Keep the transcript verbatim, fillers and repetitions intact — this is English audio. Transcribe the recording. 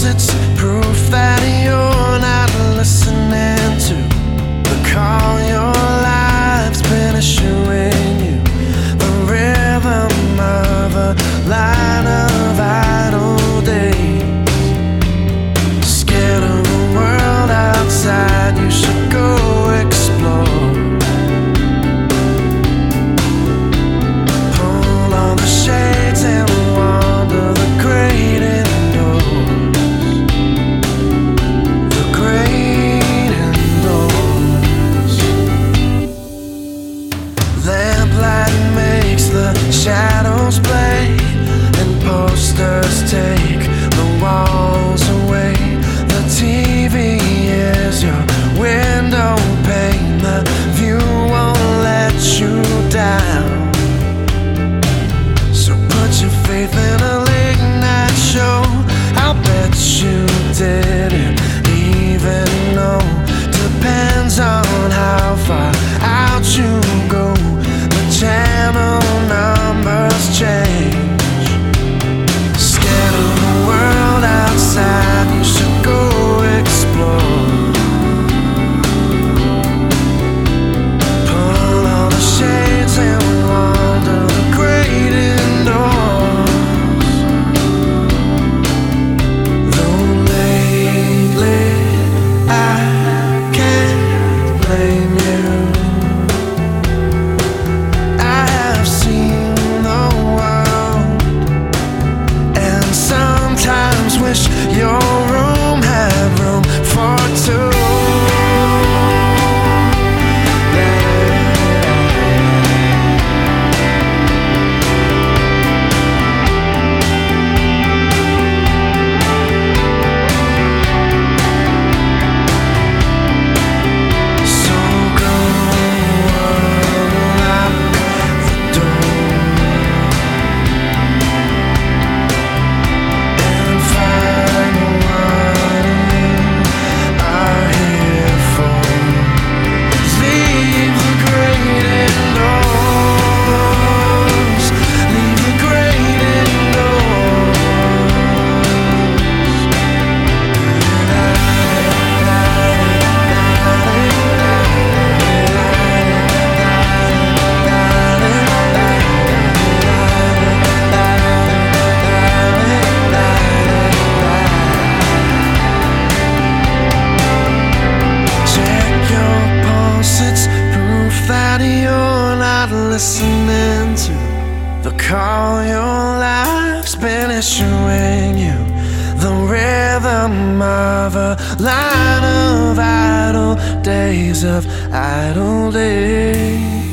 it's proof that you're not listening to the call your life's been issuing you. The rhythm of a line of idle days. Scared of the world outside, you should go explore. Pull on the shades and wander the great indoors. The great indoors. Lamplight makes the shadows play, and posters take the walls away. The T V is your window pane. The view won't let you down. So put your faith in a late night show. I'll bet you didn't even know. Depends on how far out you go. The channel numbers change. Scared of the world outside, you should go explore. Pull on the shades and wander the great indoors. Though lately I can't blame you. I have seen the world, and sometimes wish your room had room for two. So go unlock the door and find what you are here for. Leave the great indoors. Leave the great indoors. Check your pulse, it's proof that you're not listening to the call your life's been issuing you. The rhythm of a line of idle days, of idle days.